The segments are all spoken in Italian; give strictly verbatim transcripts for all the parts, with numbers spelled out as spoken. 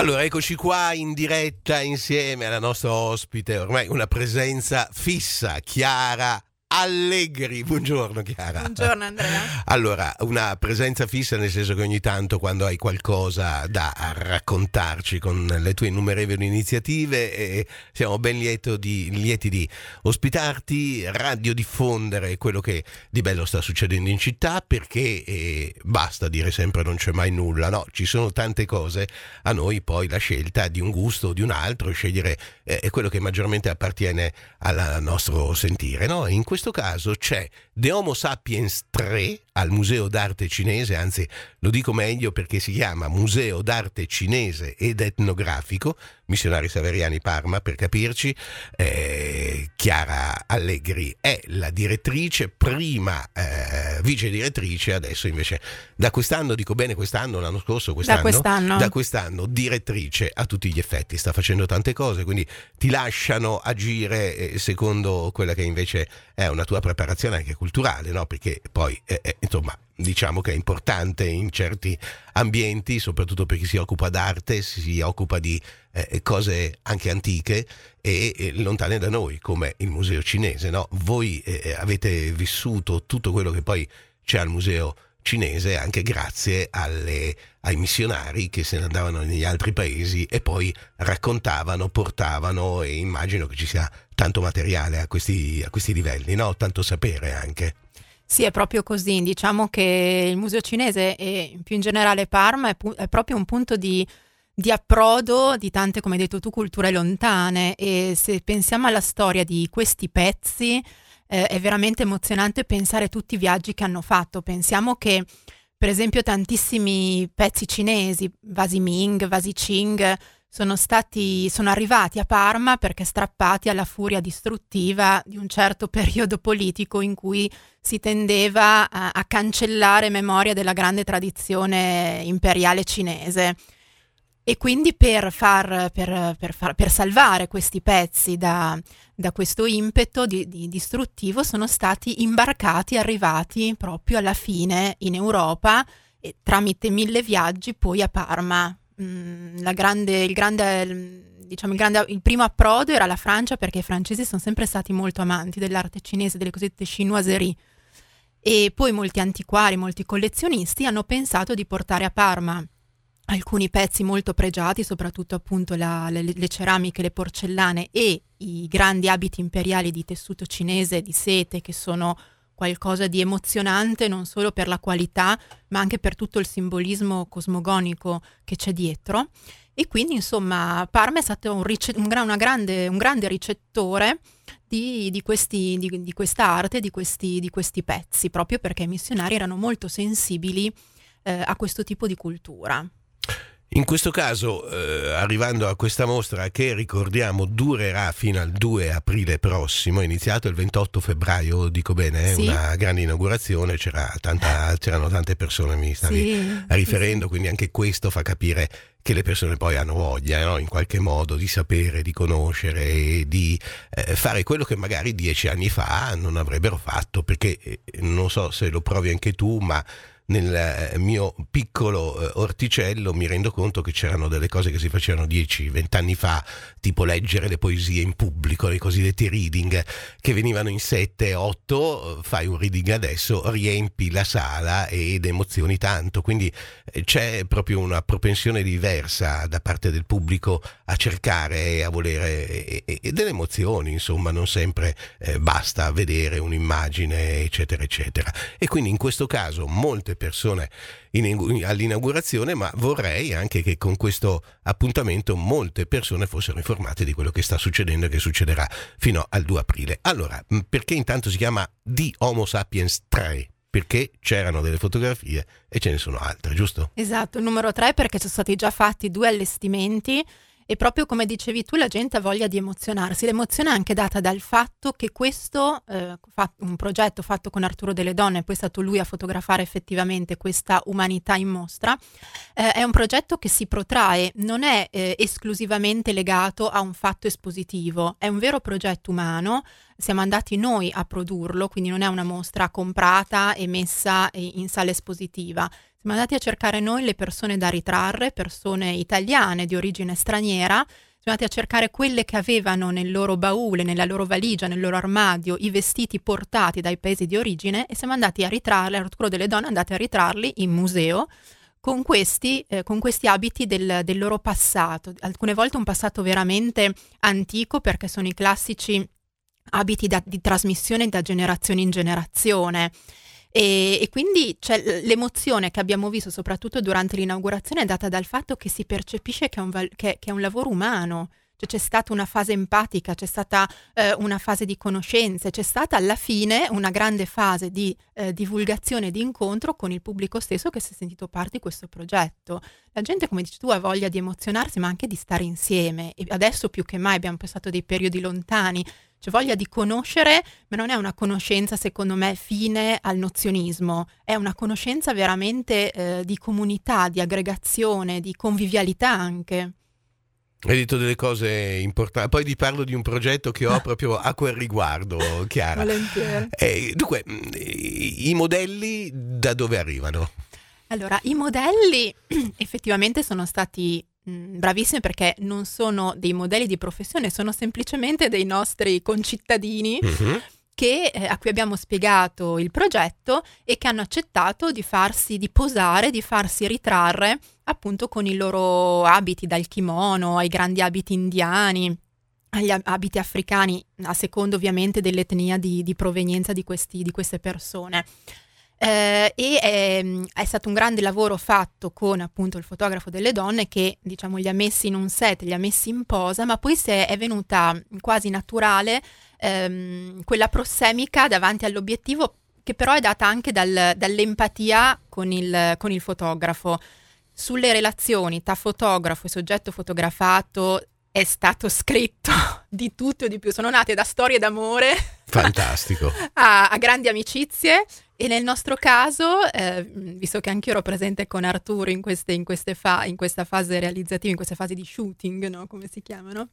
Allora, eccoci qua in diretta insieme alla nostra ospite, ormai una presenza fissa, Chiara Allegri. Buongiorno Chiara. Buongiorno Andrea. Allora, una presenza fissa nel senso che ogni tanto quando hai qualcosa da raccontarci con le tue innumerevoli iniziative eh, siamo ben lieto di, lieti di ospitarti, radiodiffondere quello che di bello sta succedendo in città, perché eh, basta dire sempre non c'è mai nulla, no, ci sono tante cose, a noi poi la scelta di un gusto o di un altro, scegliere eh, è quello che maggiormente appartiene al nostro sentire, no? In questo caso c'è The Homo Sapiens tre al Museo d'Arte Cinese, anzi lo dico meglio perché si chiama Museo d'Arte Cinese ed Etnografico, Missionari Severiani Parma per capirci. eh, Chiara Allegri è la direttrice, prima eh, vice direttrice, adesso invece da quest'anno, dico bene quest'anno, l'anno scorso, quest'anno, da quest'anno, da quest'anno direttrice a tutti gli effetti, sta facendo tante cose, quindi ti lasciano agire eh, secondo quella che invece è una tua preparazione anche culturale, no? Perché poi eh, eh, insomma diciamo che è importante in certi ambienti, soprattutto per chi si occupa d'arte, si occupa di eh, cose anche antiche e, e lontane da noi, come il museo cinese, no? Voi eh, avete vissuto tutto quello che poi c'è al museo cinese anche grazie alle, ai missionari che se ne andavano negli altri paesi e poi raccontavano, portavano, e immagino che ci sia tanto materiale a questi, a questi livelli, no? Tanto sapere anche. Sì, è proprio così. Diciamo che il museo cinese e più in generale Parma è, pu- è proprio un punto di, di approdo di tante, come hai detto tu, culture lontane, e se pensiamo alla storia di questi pezzi eh, è veramente emozionante pensare a tutti i viaggi che hanno fatto. Pensiamo che per esempio tantissimi pezzi cinesi, vasi Ming, vasi Qing, sono stati, sono arrivati a Parma perché strappati alla furia distruttiva di un certo periodo politico in cui si tendeva a, a cancellare memoria della grande tradizione imperiale cinese. E quindi per, far, per, per, far, per salvare questi pezzi da, da questo impeto di, di distruttivo sono stati imbarcati, arrivati proprio alla fine in Europa e tramite mille viaggi poi a Parma. La grande, il grande, diciamo il grande, il primo approdo era la Francia, perché i francesi sono sempre stati molto amanti dell'arte cinese, delle cosiddette chinoiserie, e poi molti antiquari, molti collezionisti hanno pensato di portare a Parma alcuni pezzi molto pregiati, soprattutto appunto la, le, le ceramiche, le porcellane e i grandi abiti imperiali di tessuto cinese di sete, che sono qualcosa di emozionante non solo per la qualità ma anche per tutto il simbolismo cosmogonico che c'è dietro. E quindi insomma Parma è stato un, rice- un, gra- una grande, un grande ricettore di, di, questi, di, di questa arte, di questi, di questi pezzi, proprio perché i missionari erano molto sensibili eh, a questo tipo di cultura. In questo caso, eh, arrivando a questa mostra che ricordiamo durerà fino al due aprile prossimo, è iniziato il ventotto febbraio, dico bene, sì. Una grande inaugurazione, c'era tanta, c'erano tante persone, mi stavi sì, riferendo, sì. Quindi anche questo fa capire che le persone poi hanno voglia, no? In qualche modo di sapere, di conoscere e di eh, fare quello che magari dieci anni fa non avrebbero fatto, perché eh, non so se lo provi anche tu, ma nel mio piccolo eh, orticello mi rendo conto che c'erano delle cose che si facevano dieci venti anni fa, tipo leggere le poesie in pubblico, i cosiddetti reading, che venivano in sette otto, fai un reading adesso, riempi la sala ed emozioni tanto, quindi eh, c'è proprio una propensione diversa da parte del pubblico a cercare e a volere e, e, e delle emozioni, insomma, non sempre eh, basta vedere un'immagine eccetera eccetera, e quindi in questo caso molte persone in, all'inaugurazione, ma vorrei anche che con questo appuntamento molte persone fossero informate di quello che sta succedendo e che succederà fino al due aprile. Allora, perché intanto si chiama The Homo Sapiens tre? Perché c'erano delle fotografie e ce ne sono altre, giusto? Esatto, il numero tre perché sono stati già fatti due allestimenti. E proprio come dicevi tu, la gente ha voglia di emozionarsi. L'emozione è anche data dal fatto che questo, eh, fa, un progetto fatto con Arturo Delle Donne, poi è stato lui a fotografare effettivamente questa umanità in mostra, eh, è un progetto che si protrae, non è eh, esclusivamente legato a un fatto espositivo, è un vero progetto umano. Siamo andati noi a produrlo, quindi non è una mostra comprata e messa in sala espositiva. Siamo andati a cercare noi le persone da ritrarre, persone italiane di origine straniera. Siamo andati a cercare quelle che avevano nel loro baule, nella loro valigia, nel loro armadio i vestiti portati dai paesi di origine, e siamo andati a ritrarli, l'arturo delle donne andate a ritrarli in museo con questi, eh, con questi abiti del, del loro passato, alcune volte un passato veramente antico, perché sono i classici abiti da, di trasmissione da generazione in generazione. E, e quindi cioè, l'emozione che abbiamo visto soprattutto durante l'inaugurazione è data dal fatto che si percepisce che è un, val- che, che è un lavoro umano, cioè c'è stata una fase empatica, c'è stata eh, una fase di conoscenze, c'è stata alla fine una grande fase di eh, divulgazione e di incontro con il pubblico stesso che si è sentito parte di questo progetto. La gente, come dici tu, ha voglia di emozionarsi ma anche di stare insieme, e adesso più che mai abbiamo passato dei periodi lontani. C'è voglia di conoscere, ma non è una conoscenza, secondo me, fine al nozionismo. È una conoscenza veramente eh, di comunità, di aggregazione, di convivialità anche. Hai detto delle cose importanti. Poi ti parlo di un progetto che ho proprio a quel riguardo, Chiara. Volentieri. Eh, dunque, i modelli da dove arrivano? Allora, i modelli effettivamente sono stati mh, bravissimi, perché non sono dei modelli di professione, sono semplicemente dei nostri concittadini Mm-hmm. che, eh, a cui abbiamo spiegato il progetto e che hanno accettato di farsi, di posare, di farsi ritrarre appunto con i loro abiti, dal kimono ai grandi abiti indiani, agli ab- abiti africani, a seconda ovviamente dell'etnia di, di provenienza di, questi, di queste persone. Eh, e è, è stato un grande lavoro fatto con appunto il fotografo delle donne, che diciamo li ha messi in un set, li ha messi in posa, ma poi se è venuta quasi naturale ehm, quella prossemica davanti all'obiettivo, che però è data anche dal, dall'empatia con il, con il fotografo. Sulle relazioni tra fotografo e soggetto fotografato è stato scritto di tutto e di più, sono nate da storie d'amore Fantastico. a, a grandi amicizie. E nel nostro caso, eh, visto che anche io ero presente con Arturo in, queste, in, queste fa- in questa fase realizzativa, in queste fasi di shooting, no? Come si chiamano?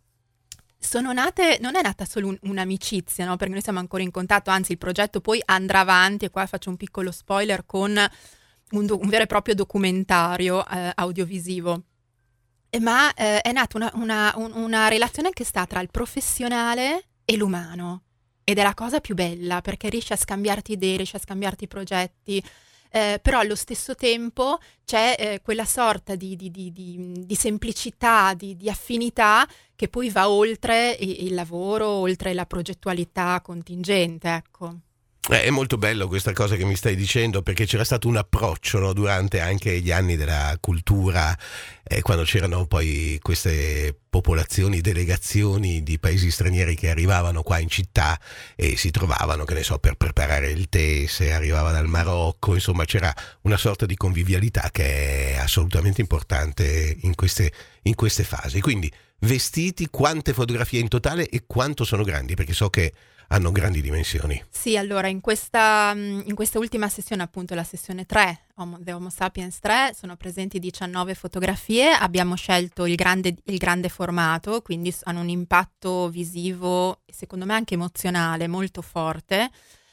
Sono nate, non è nata solo un, un'amicizia, no? Perché noi siamo ancora in contatto, anzi il progetto poi andrà avanti, e qua faccio un piccolo spoiler, con un, do- un vero e proprio documentario eh, audiovisivo. Eh, Ma eh, è nata una, una, un- una relazione che sta tra il professionale e l'umano. Ed è la cosa più bella, perché riesci a scambiarti idee, riesci a scambiarti progetti, eh, però allo stesso tempo c'è eh, quella sorta di, di, di, di, di semplicità, di, di affinità, che poi va oltre il, il lavoro, oltre la progettualità contingente, ecco. Eh, È molto bello questa cosa che mi stai dicendo, perché c'era stato un approccio, no, durante anche gli anni della cultura, eh, quando c'erano poi queste popolazioni, delegazioni di paesi stranieri che arrivavano qua in città e si trovavano, che ne so, per preparare il tè, se arrivava dal Marocco, insomma c'era una sorta di convivialità che è assolutamente importante in queste, in queste fasi. Quindi vestiti, quante fotografie in totale e quanto sono grandi, perché so che hanno grandi dimensioni. Sì, allora in questa, in questa ultima sessione, appunto la sessione tre, Homo, The Homo Sapiens tre, sono presenti diciannove fotografie. Abbiamo scelto il grande, il grande formato, quindi hanno un impatto visivo e secondo me anche emozionale molto forte,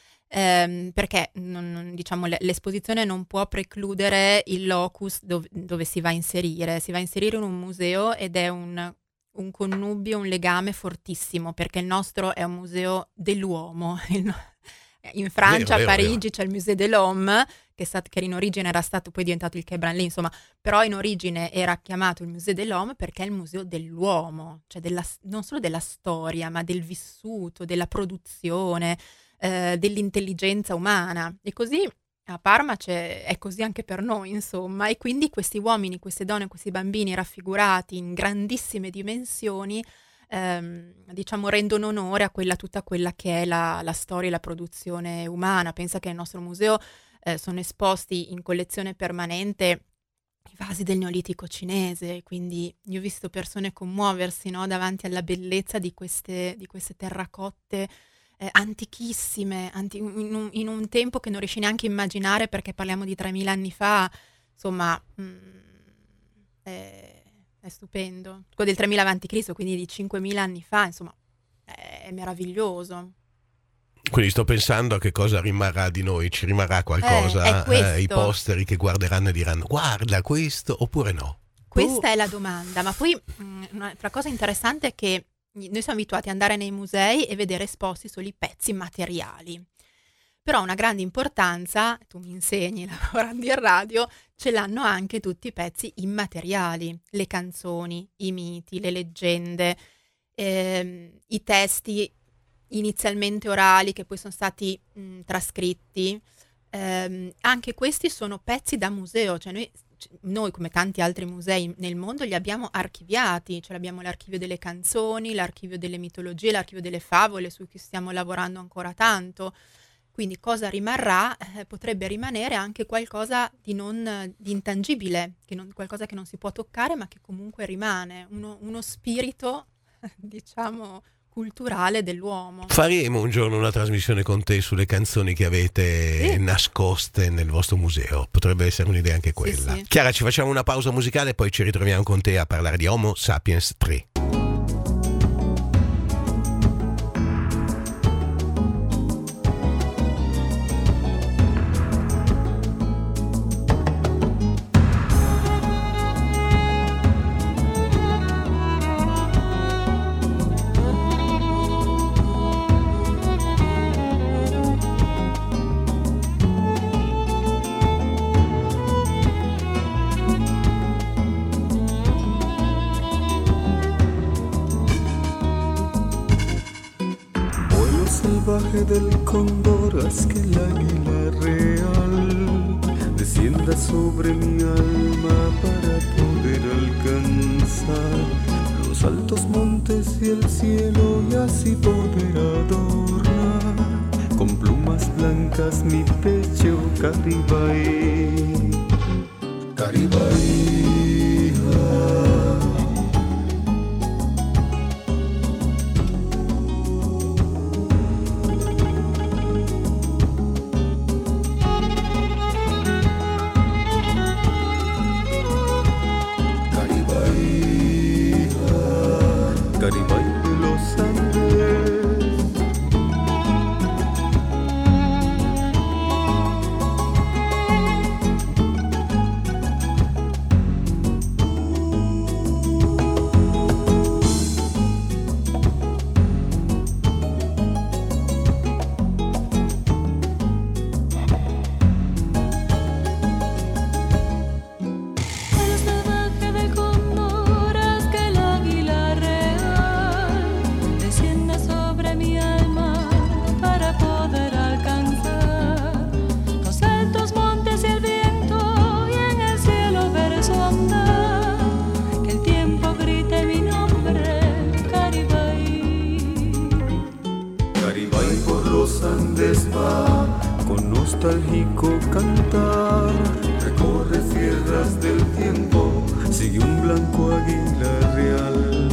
ehm, perché non, non- diciamo, le- l'esposizione non può precludere il locus dove, dove si va a inserire. Si va a inserire in un museo ed è un un connubio, un legame fortissimo, perché il nostro è un museo dell'uomo. Il no- In Francia, Vero, a vero, vero. Parigi, c'è il Musée de l'Homme, che, è stato, che in origine era stato poi diventato il Quai Branly, insomma, però in origine era chiamato il Musée de l'Homme perché è il museo dell'uomo, cioè della, non solo della storia, ma del vissuto, della produzione, eh, dell'intelligenza umana. E così a Parma c'è, è così anche per noi, insomma, e quindi questi uomini, queste donne, questi bambini raffigurati in grandissime dimensioni, ehm, diciamo, rendono onore a quella, tutta quella che è la, la storia e la produzione umana. Pensa che nel nostro museo eh, sono esposti in collezione permanente i vasi del Neolitico cinese, quindi io ho visto persone commuoversi, no, davanti alla bellezza di queste, di queste terracotte eh, antichissime, anti- in, un, in un tempo che non riesci neanche a immaginare, perché parliamo di tremila anni fa, insomma, mm, è, è stupendo. Quello del tremila avanti Cristo, quindi di cinquemila anni fa, insomma, è, è meraviglioso. Quindi sto pensando a che cosa rimarrà di noi, ci rimarrà qualcosa, eh, eh, i posteri che guarderanno e diranno guarda questo oppure no? Questa oh. è la domanda, ma poi mh, un'altra cosa interessante è che noi siamo abituati ad andare nei musei e vedere esposti solo i pezzi materiali, però una grande importanza, tu mi insegni lavorando in radio, ce l'hanno anche tutti i pezzi immateriali, le canzoni, i miti, le leggende, ehm, i testi inizialmente orali che poi sono stati mh, trascritti, ehm, anche questi sono pezzi da museo, cioè noi, noi come tanti altri musei nel mondo li abbiamo archiviati, cioè abbiamo l'archivio delle canzoni, l'archivio delle mitologie, l'archivio delle favole su cui stiamo lavorando ancora tanto, quindi cosa rimarrà? Eh, potrebbe rimanere anche qualcosa di non di intangibile, che non, qualcosa che non si può toccare ma che comunque rimane, uno, uno spirito diciamo culturale dell'uomo. Faremo un giorno una trasmissione con te sulle canzoni che avete sì. nascoste nel vostro museo. Potrebbe essere un'idea anche quella. Sì, sì. Chiara, ci facciamo una pausa musicale e poi ci ritroviamo con te a parlare di Homo Sapiens tre. Del cóndor haz que el águila real descienda sobre mi alma para poder alcanzar los altos montes y el cielo y así poder adornar con plumas blancas mi pecho. Caribai, Caribai. Nostálgico cantar, recorre sierras del tiempo, sigue un blanco águila real.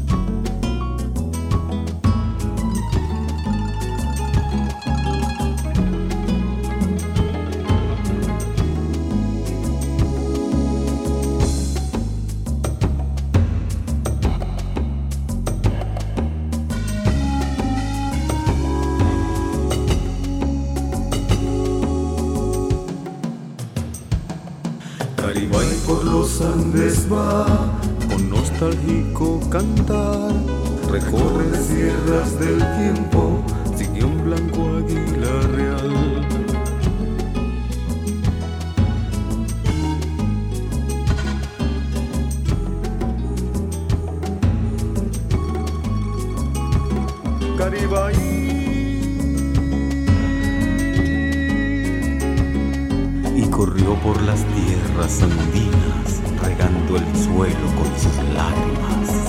Caribai por los Andes va, con nostálgico cantar, recorre sierras del tiempo, sigue un blanco águila real. Caribai. Y corrió por las tierras andinas, regando el suelo con sus lágrimas.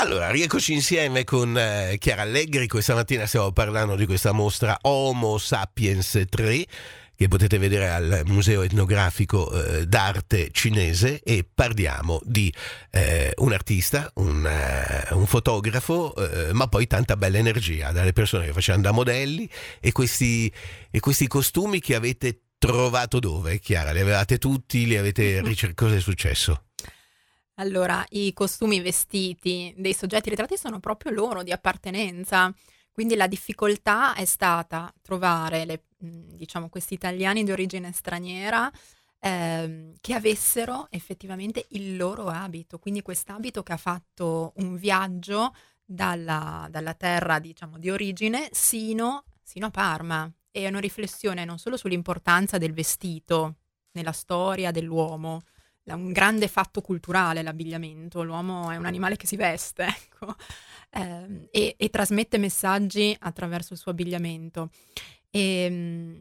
Allora, rieccoci insieme con eh, Chiara Allegri. Questa mattina stiamo parlando di questa mostra Homo Sapiens tre, che potete vedere al Museo Etnografico eh, d'Arte Cinese, e parliamo di eh, un artista, un, eh, un fotografo, eh, ma poi tanta bella energia dalle persone che facevano da modelli, e questi, e questi costumi che avete trovato dove, Chiara? Li avevate tutti? Li avete ricercati? Cosa è successo? Allora, i costumi, i vestiti dei soggetti ritratti sono proprio loro, di appartenenza. Quindi la difficoltà è stata trovare le, diciamo, questi italiani di origine straniera ehm, che avessero effettivamente il loro abito. Quindi quest'abito che ha fatto un viaggio dalla, dalla terra, diciamo, di origine sino, sino a Parma. È una riflessione non solo sull'importanza del vestito nella storia dell'uomo, un grande fatto culturale l'abbigliamento, l'uomo è un animale che si veste, ecco, eh, e, e trasmette messaggi attraverso il suo abbigliamento. E,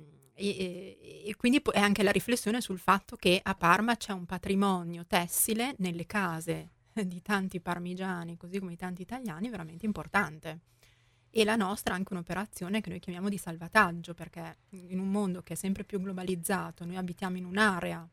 e, e quindi è anche la riflessione sul fatto che a Parma c'è un patrimonio tessile nelle case di tanti parmigiani, così come di tanti italiani, veramente importante. E la nostra è anche un'operazione che noi chiamiamo di salvataggio, perché in un mondo che è sempre più globalizzato, noi abitiamo in un'area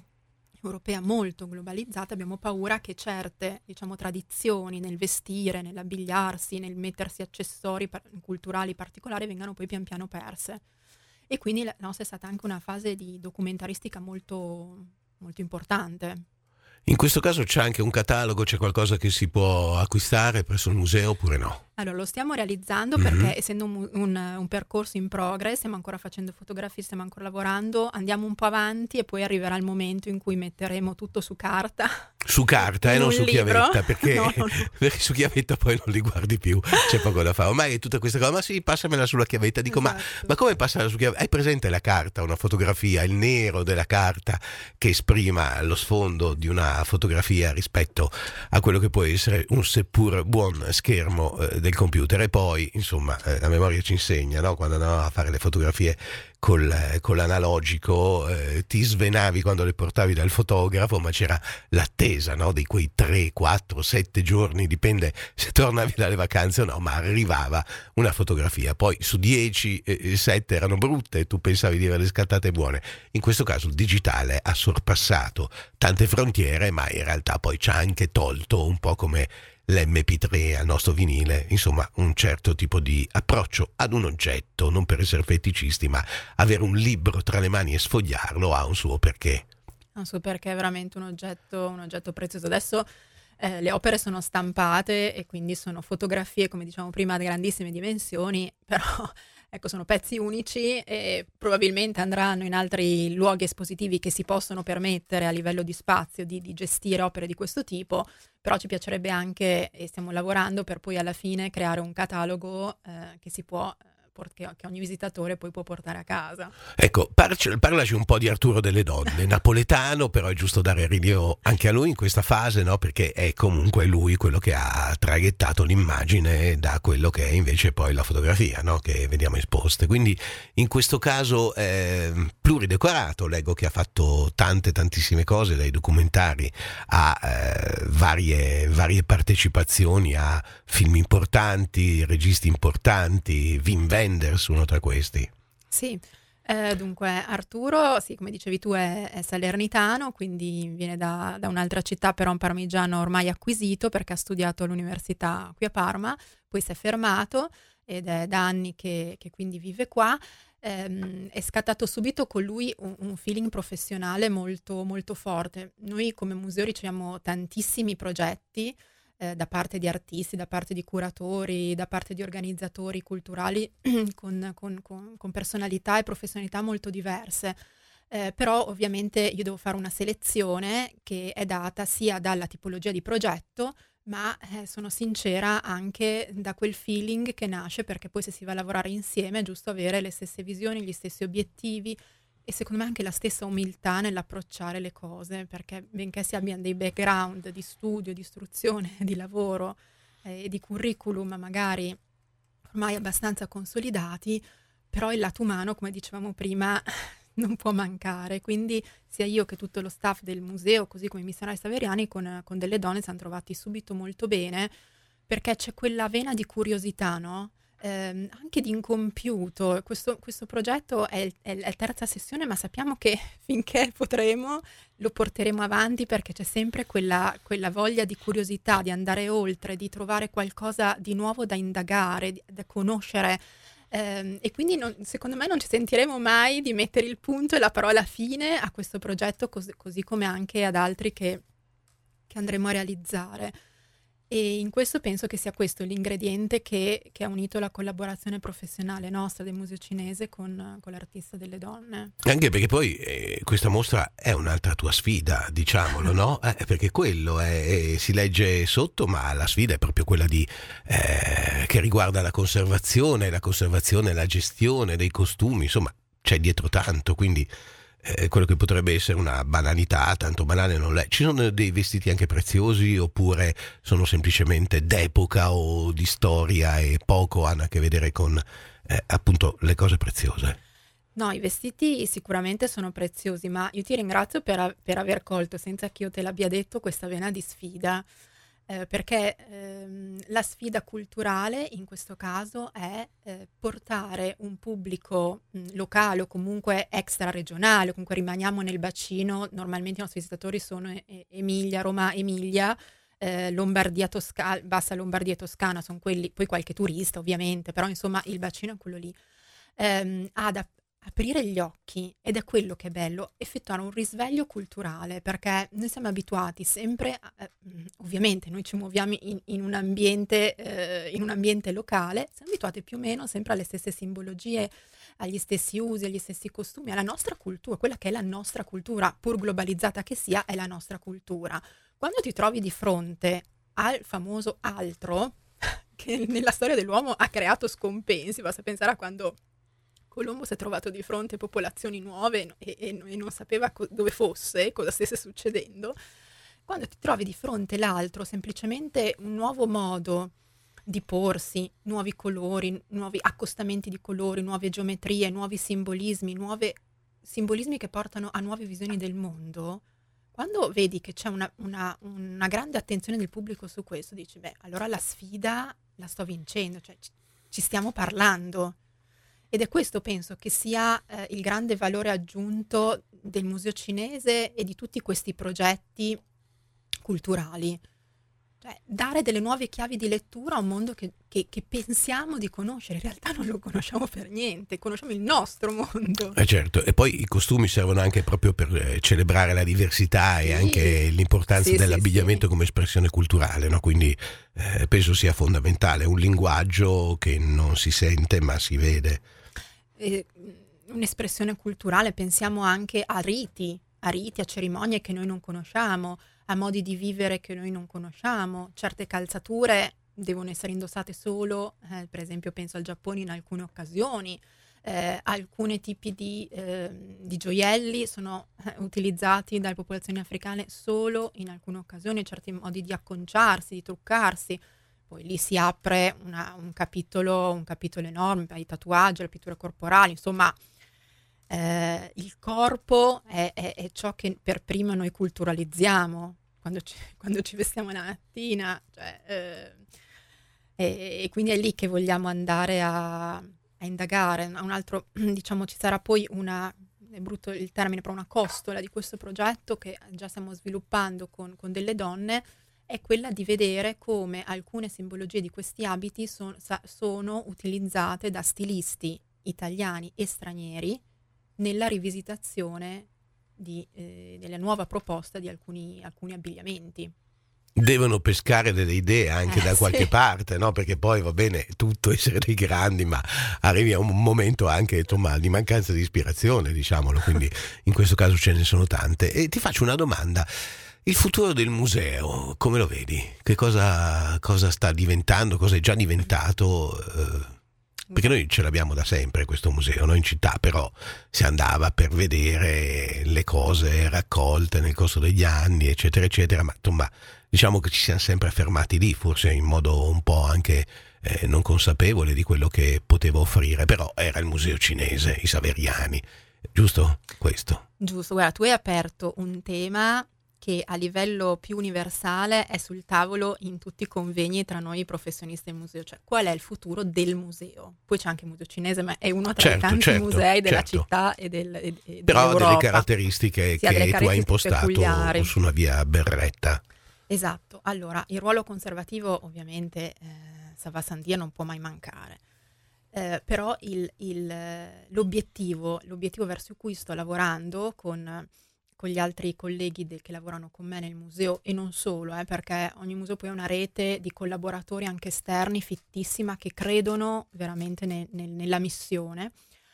europea molto globalizzata, abbiamo paura che certe, diciamo, tradizioni nel vestire, nell'abbigliarsi, nel mettersi accessori par- culturali particolari vengano poi pian piano perse. E quindi la nostra è stata anche una fase di documentaristica molto, molto importante. In questo caso c'è anche un catalogo, c'è qualcosa che si può acquistare presso il museo oppure no? Allora, lo stiamo realizzando perché mm-hmm. essendo un, un, un percorso in progress, stiamo ancora facendo fotografie, stiamo ancora lavorando, andiamo un po' avanti e poi arriverà il momento in cui metteremo tutto su carta. Su carta e eh, non su libro. chiavetta, perché, no, no, no. perché su chiavetta poi non li guardi più, c'è poco da fare. Ormai è tutta questa cosa, ma sì, passamela sulla chiavetta. Dico, esatto. ma, ma come passarla su chiavetta? Hai presente la carta, una fotografia, il nero della carta che esprima lo sfondo di una fotografia rispetto a quello che può essere un seppur buon schermo eh, del computer. E poi, insomma, eh, la memoria ci insegna, no? Quando andavamo a fare le fotografie col, eh, con l'analogico, eh, ti svenavi quando le portavi dal fotografo, ma c'era l'attesa, no? Di quei tre, quattro, sette giorni, dipende se tornavi dalle vacanze o no, ma arrivava una fotografia. Poi su dieci, eh, sette erano brutte e tu pensavi di averle scattate buone. In questo caso il digitale ha sorpassato tante frontiere, ma in realtà poi ci ha anche tolto, un po' come l'emme pi tre al nostro vinile, insomma un certo tipo di approccio ad un oggetto, non per essere feticisti, ma avere un libro tra le mani e sfogliarlo ha un suo perché. Ha un suo perché, è veramente un oggetto, un oggetto prezioso. Adesso eh, le opere sono stampate e quindi sono fotografie, come diciamo prima, di grandissime dimensioni, però ecco, sono pezzi unici e probabilmente andranno in altri luoghi espositivi che si possono permettere a livello di spazio di, di gestire opere di questo tipo, però ci piacerebbe anche, e stiamo lavorando per poi alla fine creare un catalogo eh, che si può che ogni visitatore poi può portare a casa. Ecco, parci, parlaci un po' di Arturo delle Donne, napoletano, però è giusto dare rilievo anche a lui in questa fase, no? Perché è comunque lui quello che ha traghettato l'immagine da quello che è invece poi la fotografia, no? Che vediamo esposte. Quindi in questo caso eh, pluridecorato, leggo che ha fatto tante tantissime cose, dai documentari a eh, varie, varie partecipazioni a film importanti, registi importanti, Wim Wenders, uno tra questi. Sì, eh, dunque Arturo, sì, come dicevi tu, è, è salernitano, quindi viene da, da un'altra città, però un parmigiano ormai acquisito perché ha studiato all'università qui a Parma, poi si è fermato ed è da anni che, che quindi vive qua. Ehm, è scattato subito con lui un, un feeling professionale molto, molto forte. Noi come museo riceviamo tantissimi progetti Eh, da parte di artisti, da parte di curatori, da parte di organizzatori culturali con, con, con, con personalità e professionalità molto diverse. Eh, però ovviamente io devo fare una selezione che è data sia dalla tipologia di progetto, ma eh, sono sincera anche da quel feeling che nasce, perché poi se si va a lavorare insieme è giusto avere le stesse visioni, gli stessi obiettivi, e secondo me anche la stessa umiltà nell'approcciare le cose, perché benché si abbiano dei background di studio, di istruzione, di lavoro e eh, di curriculum magari ormai abbastanza consolidati, però il lato umano, come dicevamo prima, non può mancare. Quindi sia io che tutto lo staff del museo, così come i missionari saveriani, con, con delle donne si sono trovati subito molto bene, perché c'è quella vena di curiosità, no? Eh, anche di incompiuto. Questo, questo progetto è, è la terza sessione, ma sappiamo che finché potremo lo porteremo avanti, perché c'è sempre quella, quella voglia di curiosità, di andare oltre, di trovare qualcosa di nuovo da indagare, di, da conoscere. Eh, e quindi non, secondo me non ci sentiremo mai di mettere il punto e la parola fine a questo progetto, così, così come anche ad altri che, che andremo a realizzare. E in questo penso che sia questo l'ingrediente che, che ha unito la collaborazione professionale nostra del Museo Cinese con, con l'Artista delle Donne. Anche perché poi eh, questa mostra è un'altra tua sfida, diciamolo, no? Eh, perché quello è, è, si legge sotto, ma la sfida è proprio quella di eh, che riguarda la conservazione, la conservazione e la gestione dei costumi, insomma c'è dietro tanto, quindi Eh, quello che potrebbe essere una banalità, tanto banale non è. Ci sono dei vestiti anche preziosi, oppure sono semplicemente d'epoca o di storia e poco hanno a che vedere con eh, appunto le cose preziose? No, i vestiti sicuramente sono preziosi, ma io ti ringrazio per, per aver colto, senza che io te l'abbia detto, questa vena di sfida. Eh, perché ehm, la sfida culturale in questo caso è eh, portare un pubblico mh, locale o comunque extraregionale, comunque rimaniamo nel bacino, normalmente i nostri visitatori sono e- Emilia, Roma, Emilia, eh, Lombardia, Toscana, Bassa Lombardia e Toscana, sono quelli, poi qualche turista ovviamente, però insomma il bacino è quello lì, ehm, ad ap- aprire gli occhi, ed è quello che è bello, effettuare un risveglio culturale, perché noi siamo abituati sempre, a, eh, ovviamente noi ci muoviamo in, in un ambiente eh, in un ambiente locale, siamo abituati più o meno sempre alle stesse simbologie, agli stessi usi, agli stessi costumi, alla nostra cultura, quella che è la nostra cultura, pur globalizzata che sia, è la nostra cultura. Quando ti trovi di fronte al famoso altro, che nella storia dell'uomo ha creato scompensi, basta pensare a quando Colombo si è trovato di fronte a popolazioni nuove e, e, e non sapeva co- dove fosse, cosa stesse succedendo. Quando ti trovi di fronte l'altro, semplicemente un nuovo modo di porsi, nuovi colori, nuovi accostamenti di colori, nuove geometrie, nuovi simbolismi, nuovi simbolismi che portano a nuove visioni del mondo, quando vedi che c'è una, una, una grande attenzione del pubblico su questo, dici, beh, allora la sfida la sto vincendo, cioè ci, ci stiamo parlando. Ed è questo, penso, che sia eh, il grande valore aggiunto del Museo Cinese e di tutti questi progetti culturali. Cioè, dare delle nuove chiavi di lettura a un mondo che, che, che pensiamo di conoscere. In realtà non lo conosciamo per niente, conosciamo il nostro mondo. Eh certo, e poi i costumi servono anche proprio per eh, celebrare la diversità Sì. e anche l'importanza Sì, dell'abbigliamento sì, sì. come espressione culturale, no? Quindi eh, penso sia fondamentale, un linguaggio che non si sente ma si vede. Eh, un'espressione culturale, pensiamo anche a riti, a riti, a cerimonie che noi non conosciamo, a modi di vivere che noi non conosciamo. Certe calzature devono essere indossate solo, eh, per esempio penso al Giappone in alcune occasioni, eh, alcuni tipi di, eh, di gioielli sono eh, utilizzati dalle popolazioni africane solo in alcune occasioni, certi modi di acconciarsi, di truccarsi. Poi lì si apre una, un capitolo un capitolo enorme per i tatuaggi, le pitture corporali, insomma eh, il corpo è, è, è ciò che per prima noi culturalizziamo quando ci, quando ci vestiamo la mattina, cioè, eh, e, e quindi è lì che vogliamo andare a, a indagare. Un altro, diciamo, ci sarà poi una, è brutto il termine, però una costola di questo progetto che già stiamo sviluppando con, con delle donne, è quella di vedere come alcune simbologie di questi abiti son, sa, sono utilizzate da stilisti italiani e stranieri nella rivisitazione di, eh, della nuova proposta di alcuni, alcuni abbigliamenti. Devono pescare delle idee anche Eh, da qualche sì. parte, no? Perché poi va bene tutto essere dei grandi, ma arrivi a un momento anche, insomma, di mancanza di ispirazione, diciamolo, quindi in questo caso ce ne sono tante. E ti faccio una domanda. Il futuro del museo, come lo vedi? Che cosa, cosa sta diventando, cosa è già diventato? Eh, perché noi ce l'abbiamo da sempre questo museo, no? In città, però si andava per vedere le cose raccolte nel corso degli anni, eccetera, eccetera, ma insomma, diciamo che ci siamo sempre fermati lì, forse in modo un po' anche eh, non consapevole di quello che poteva offrire, però era il museo cinese, i Saveriani, giusto? Questo. Giusto, guarda, tu hai aperto un tema che a livello più universale è sul tavolo in tutti i convegni tra noi professionisti del museo, cioè qual è il futuro del museo. Poi c'è anche il Museo Cinese, ma è uno tra certo, i tanti certo, musei della certo. città e, del, e, e Però ha dell'Europa. delle caratteristiche Sì, ha che delle tu hai caratteristiche impostato peculiari. su una via berretta. Esatto, allora il ruolo conservativo ovviamente eh, Sava Sandia non può mai mancare. Eh, però il, il, l'obiettivo, l'obiettivo verso cui sto lavorando con, con gli altri colleghi de, che lavorano con me nel museo, e non solo, eh, perché ogni museo poi è una rete di collaboratori anche esterni fittissima che credono veramente ne, nel, nella missione,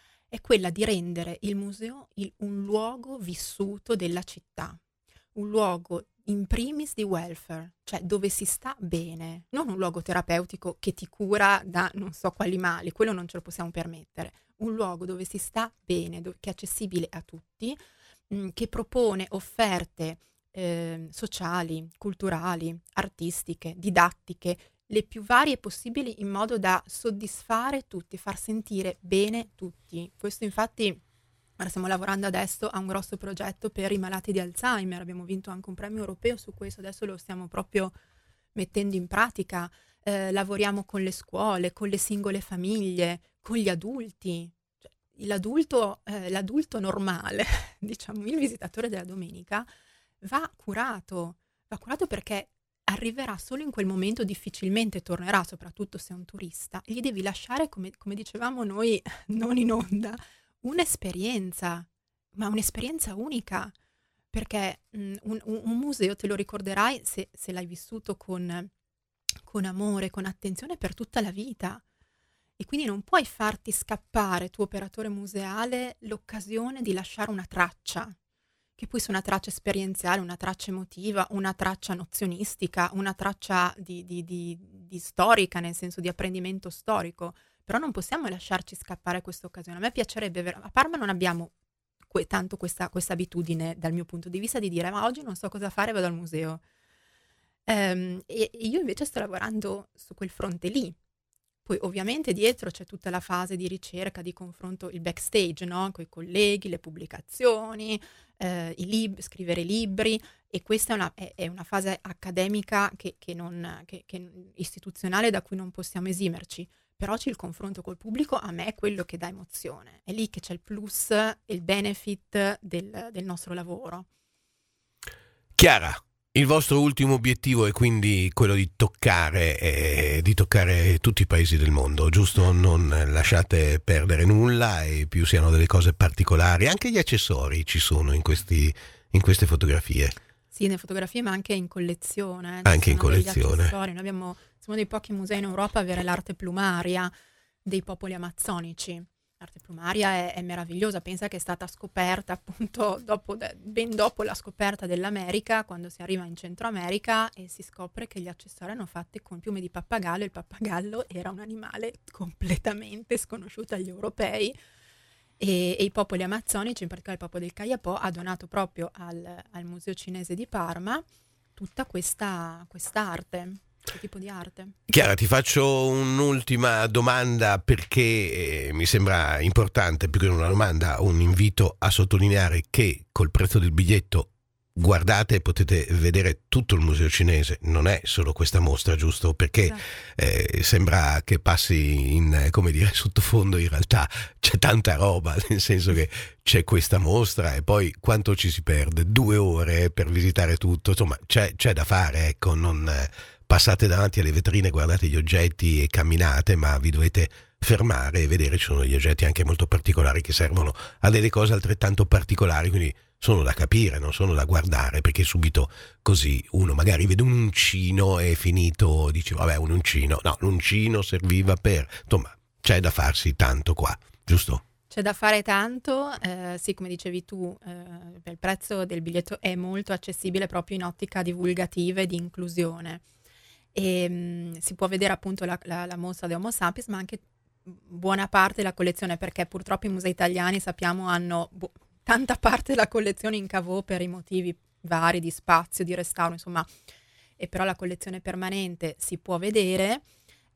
è quella di rendere il museo il, un luogo vissuto della città, un luogo in primis di welfare, cioè dove si sta bene, non un luogo terapeutico che ti cura da non so quali mali, quello non ce lo possiamo permettere, un luogo dove si sta bene, dove, che è accessibile a tutti, mh, che propone offerte eh, sociali, culturali, artistiche, didattiche, le più varie possibili in modo da soddisfare tutti, far sentire bene tutti. Questo infatti... Ora stiamo lavorando adesso a un grosso progetto per i malati di Alzheimer, abbiamo vinto anche un premio europeo su questo, adesso lo stiamo proprio mettendo in pratica, eh, lavoriamo con le scuole, con le singole famiglie, con gli adulti. Cioè, l'adulto, eh, l'adulto normale, diciamo il visitatore della domenica, va curato, va curato perché arriverà solo in quel momento, difficilmente tornerà, soprattutto se è un turista, gli devi lasciare, come, come dicevamo noi non in onda, un'esperienza, ma un'esperienza unica, perché mh, un, un museo te lo ricorderai se, se l'hai vissuto con, con amore, con attenzione per tutta la vita, e quindi non puoi farti scappare, tu operatore museale, l'occasione di lasciare una traccia, che poi sia una traccia esperienziale, una traccia emotiva, una traccia nozionistica, una traccia di, di, di, di storica, nel senso di apprendimento storico. Però non possiamo lasciarci scappare questa occasione. A me piacerebbe, a Parma non abbiamo que- tanto questa, questa abitudine dal mio punto di vista di dire ma oggi non so cosa fare, vado al museo. Ehm, e, e io invece sto lavorando su quel fronte lì. Poi ovviamente dietro c'è tutta la fase di ricerca, di confronto, il backstage, no? Con i colleghi, le pubblicazioni, eh, i lib- scrivere libri, e questa è una, è, è una fase accademica che, che non, che, che istituzionale da cui non possiamo esimerci. Però c'è il confronto col pubblico, a me è quello che dà emozione. È lì che c'è il plus e il benefit del, del nostro lavoro. Chiara, il vostro ultimo obiettivo è quindi quello di toccare, eh, di toccare tutti i paesi del mondo, giusto? Non lasciate perdere nulla, e più siano delle cose particolari. Anche gli accessori ci sono in, questi, in queste fotografie. Sì, nelle fotografie, ma anche in collezione. Ci Anche in sono degli collezione. accessori. Noi abbiamo, siamo dei pochi musei in Europa a avere l'arte plumaria dei popoli amazzonici. L'arte plumaria è, è meravigliosa, pensa che è stata scoperta appunto dopo, ben dopo la scoperta dell'America, quando si arriva in Centro America e si scopre che gli accessori erano fatti con piume di pappagallo, e il pappagallo era un animale completamente sconosciuto agli europei. E, e i popoli amazzonici, in particolare il popolo del Kayapó, ha donato proprio al, al Museo Cinese di Parma tutta questa quest'arte, questo tipo di arte. Chiara, ti faccio un'ultima domanda, perché eh, mi sembra importante, più che una domanda, un invito a sottolineare che col prezzo del biglietto, guardate, potete vedere tutto il Museo Cinese, non è solo questa mostra, giusto? Perché Esatto. eh, sembra che passi in, come dire, sottofondo, in realtà c'è tanta roba, nel senso che c'è questa mostra e poi quanto ci si perde? Due ore per visitare tutto, insomma c'è, c'è da fare, ecco, non eh, passate davanti alle vetrine, guardate gli oggetti e camminate, ma vi dovete fermare e vedere, ci sono degli oggetti anche molto particolari che servono a delle cose altrettanto particolari, quindi sono da capire, non sono da guardare, perché subito così uno magari vede un uncino e finito dice vabbè, un uncino, no, l'uncino serviva per, insomma c'è da farsi tanto qua, giusto? C'è da fare tanto, eh, sì, come dicevi tu, eh, il prezzo del biglietto è molto accessibile proprio in ottica divulgativa e di inclusione, e mh, si può vedere appunto la, la, la mostra di Homo Sapiens, ma anche buona parte della collezione, perché purtroppo i musei italiani, sappiamo, hanno bo- tanta parte della collezione in cavò per i motivi vari di spazio, di restauro, insomma, e però la collezione permanente si può vedere.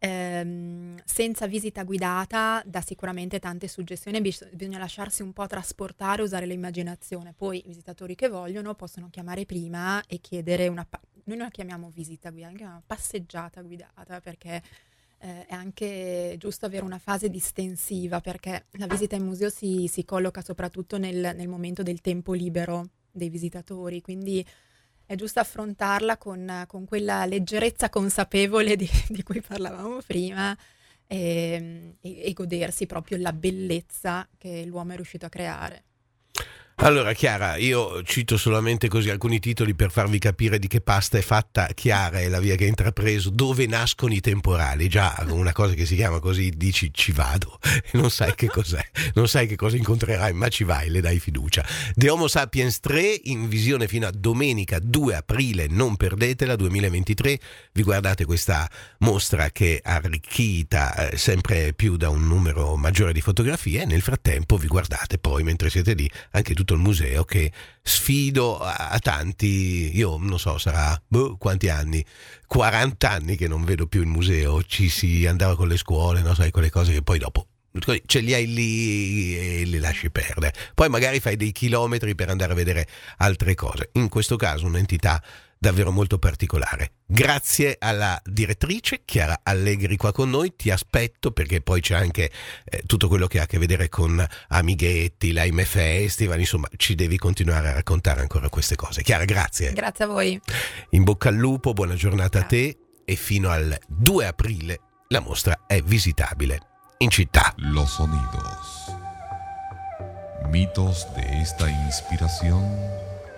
ehm, senza visita guidata dà sicuramente tante suggestioni, bis- bisogna lasciarsi un po' trasportare, usare l'immaginazione. Poi i visitatori che vogliono possono chiamare prima e chiedere una... Pa- noi non la chiamiamo visita guidata, la chiamiamo passeggiata guidata, perché eh, è anche giusto avere una fase distensiva, perché la visita in museo si, si colloca soprattutto nel, nel momento del tempo libero dei visitatori, quindi è giusto affrontarla con, con quella leggerezza consapevole di, di cui parlavamo prima e, e, e godersi proprio la bellezza che l'uomo è riuscito a creare. Allora Chiara, io cito solamente così alcuni titoli per farvi capire di che pasta è fatta Chiara e la via che ha intrapreso. Dove nascono i temporali? Già una cosa che si chiama così, dici ci vado e non sai che cos'è, non sai che cosa incontrerai, ma ci vai, le dai fiducia. The Homo Sapiens tre in visione fino a domenica due aprile, non perdetela, duemilaventitré. Vi guardate questa mostra che è arricchita eh, sempre più da un numero maggiore di fotografie e nel frattempo vi guardate poi, mentre siete lì, anche tutto il museo, che sfido a, a tanti, io non so, sarà boh, quanti anni, quaranta anni che non vedo più il museo, ci si andava con le scuole, no, sai, quelle cose che poi dopo ce li hai lì e li lasci perdere, poi magari fai dei chilometri per andare a vedere altre cose. In questo caso un'entità davvero molto particolare. Grazie alla direttrice Chiara Allegri qua con noi, ti aspetto perché poi c'è anche eh, tutto quello che ha a che vedere con Amighetti, l'Aime Festival, insomma ci devi continuare a raccontare ancora queste cose. Chiara, grazie. Grazie a voi. In bocca al lupo, buona giornata a te e fino al due aprile la mostra è visitabile in città. Los sonidos, mitos de esta inspiración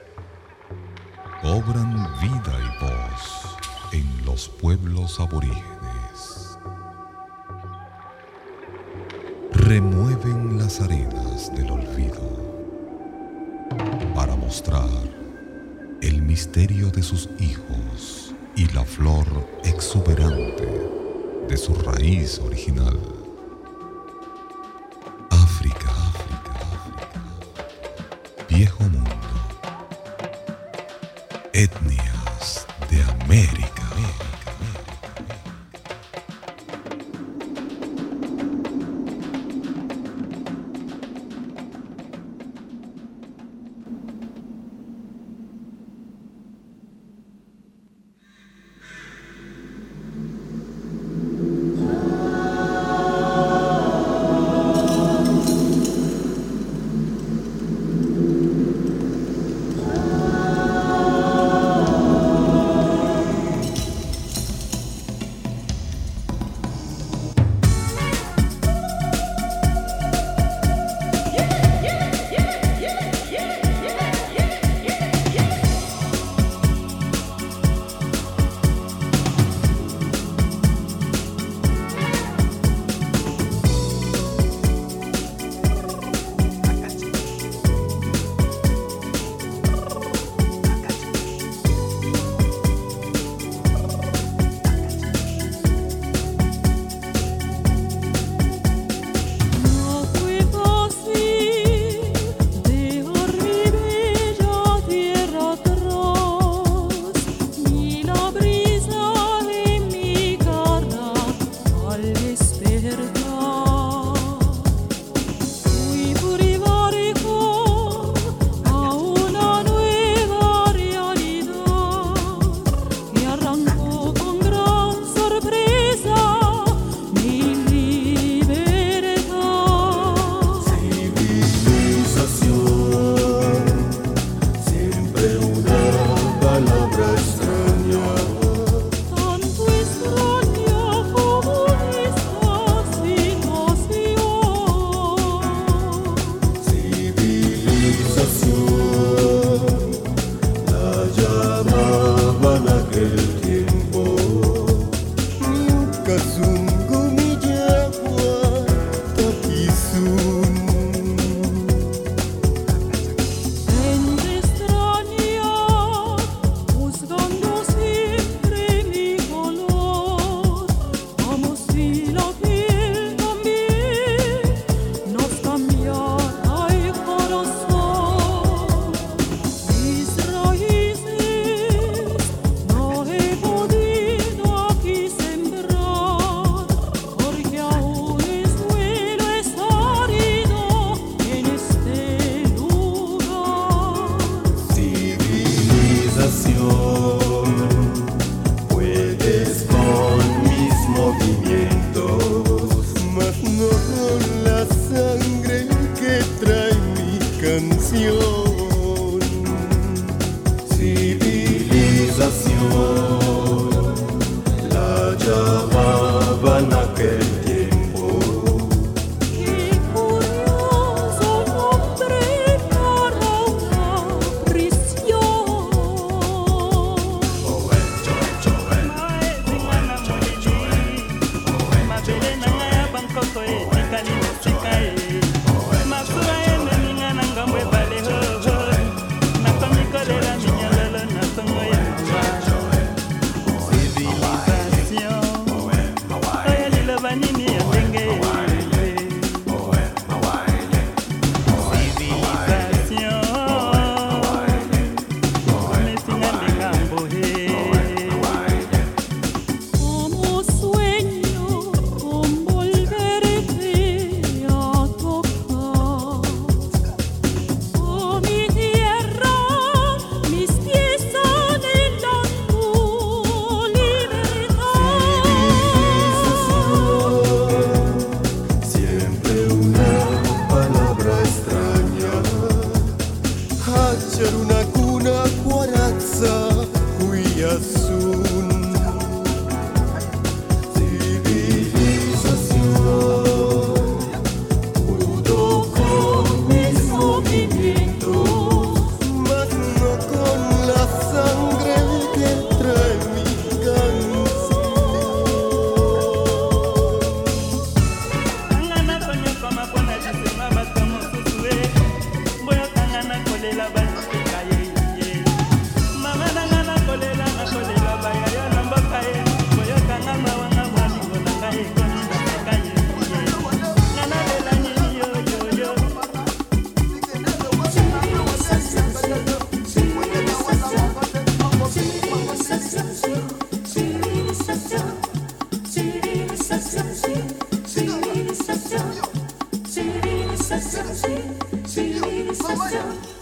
cobran vida y voz en los pueblos aborígenes. Remueven las arenas del olvido para mostrar el misterio de sus hijos y la flor exuberante de su raíz original. África, África, África, viejo mundo. Etnias de América. Tanto extraña como esta, sí. Conversación.